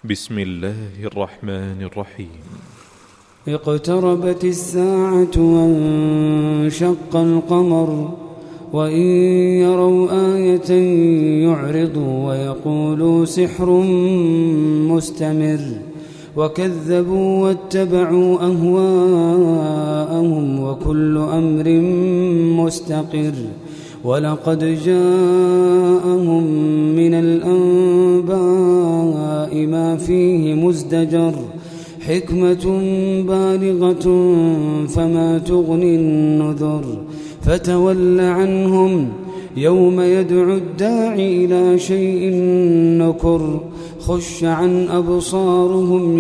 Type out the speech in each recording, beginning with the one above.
بسم الله الرحمن الرحيم. اقتربت الساعة وانشق القمر وإن يروا آية يعرضوا ويقولوا سحر مستمر وكذبوا واتبعوا أهواءهم وكل أمر مستقر ولقد جاءهم من الأنباء ما فيه مزدجر حكمة بالغة فما تغني النذر فتول عنهم يوم يدعو الداعي إلى شيء نكر خش عن أبصارهم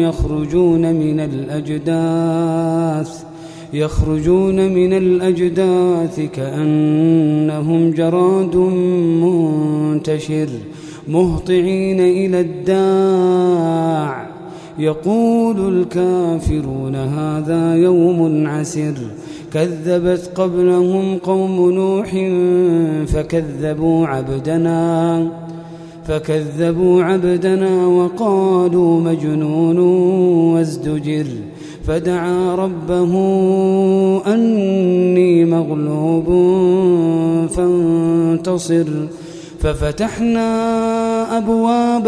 يخرجون من الأجداث كأنهم جراد منتشر مهطعين إلى الداع يقول الكافرون هذا يوم عسر كذبت قبلهم قوم نوح فكذبوا عبدنا وقالوا مجنون وازدجر فدعا ربه أني مغلوب فانتصر ففتحنا أبواب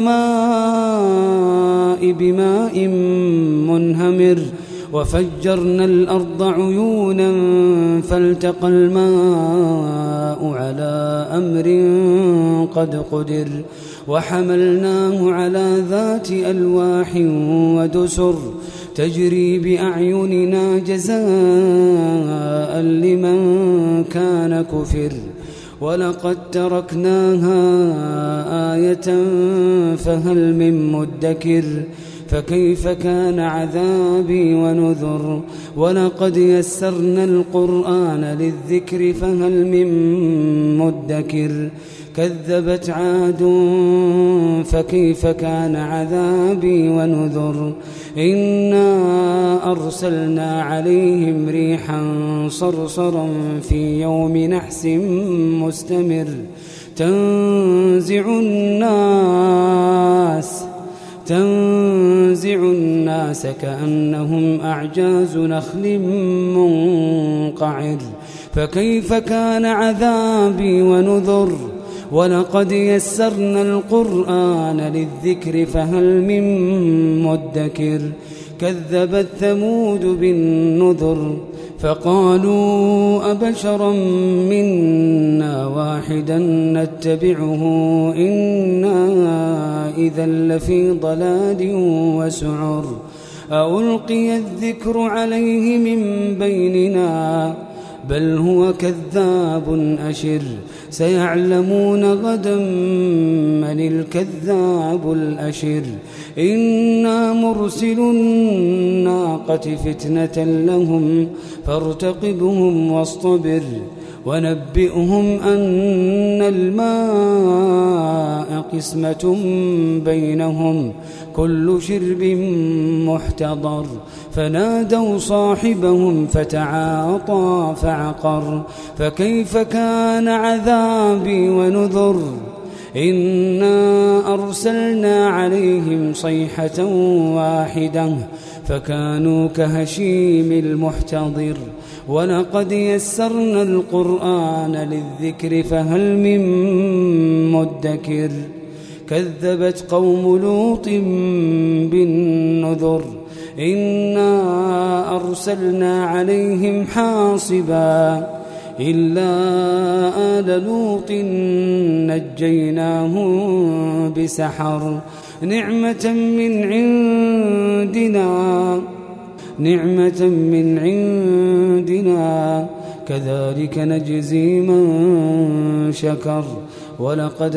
السماء بماء منهمر وفجرنا الأرض عيونا فالتقى الماء على أمر قد قدر وحملناه على ذات ألواح ودسر تجري بأعيننا جزاء لمن كان كفر ولقد تركناها آية فهل من مدكر فكيف كان عذابي ونذر ولقد يسرنا القرآن للذكر فهل من مدكر كذبت عاد فكيف كان عذابي ونذر إنا أرسلنا عليهم ريحا صرصرا في يوم نحس مستمر تنزع الناس كأنهم أعجاز نخل منقعر فكيف كان عذابي ونذر ولقد يسرنا القرآن للذكر فهل من مدكر كذبت ثمود بالنذر فقالوا أبشرا منا واحدا نتبعه إنا إذا لفي ضلال وسعر ألقي الذكر عليه من بيننا بل هو كذاب أشر سيعلمون غدا من الكذاب الأشر إنا مرسل الناقة فتنة لهم فارتقبهم واصطبر ونبئهم أن الماء قسمة بينهم كل شرب محتضر فنادوا صاحبهم فتعاطى فعقر فكيف كان عذابي ونذر إنا أرسلنا عليهم صيحة واحدة فكانوا كهشيم المحتضر ولقد يسرنا القرآن للذكر فهل من مدكر كذبت قوم لوط بالنذر إنا أرسلنا عليهم حاصبا إلا آل لوط نجيناهم بسحر نعمة من عندنا كذلك نجزي من شكر ولقد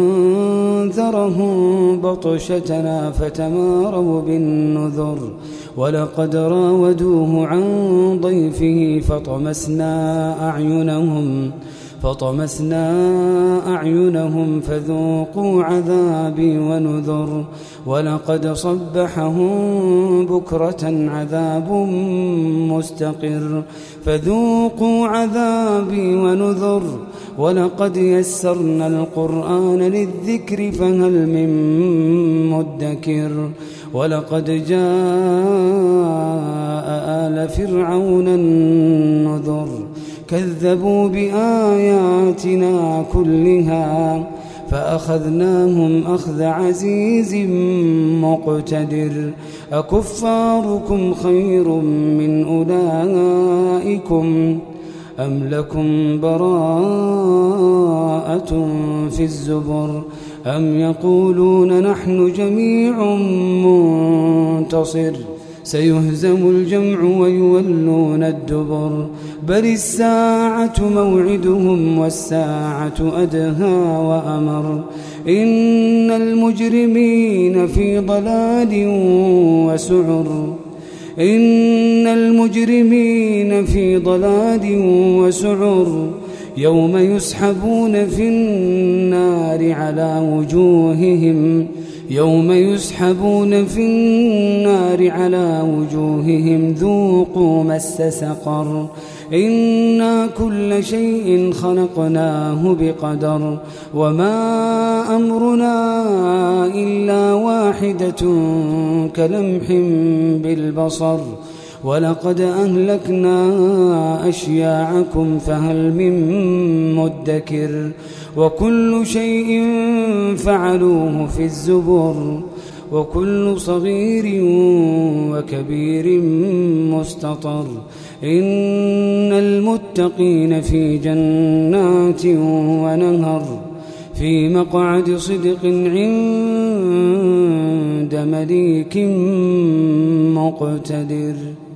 أنذرهم بطشتنا فتماروا بالنذر ولقد راودوه عن ضيفه فطمسنا أعينهم فطمسنا أعينهم فذوقوا عذابي ونذر ولقد صبحهم بكرة عذاب مستقر فذوقوا عذابي ونذر ولقد يسرنا القرآن للذكر فهل من مدكر ولقد جاء آل فرعون النذر كذبوا بآياتنا كلها فأخذناهم أخذ عزيز مقتدر أكفاركم خير من أولئكم أم لكم براءة في الزبر أم يقولون نحن جميع منتصر سيهزم الجمع ويولون الدبر بل الساعة موعدهم والساعة أدهى وأمر إن المجرمين في ضلال وسعر إن المجرمين في ضلال وسعر يوم يسحبون في النار على وجوههم ذوقوا مس سقر إنا كل شيء خلقناه بقدر وما أمرنا إلا واحدة كلمح بالبصر ولقد أهلكنا أشياعكم فهل من مدكر وكل شيء فعلوه في الزبر وكل صغير وكبير مستطر إن المتقين في جنات ونهر في مقعد صدق عند مليك مقتدر.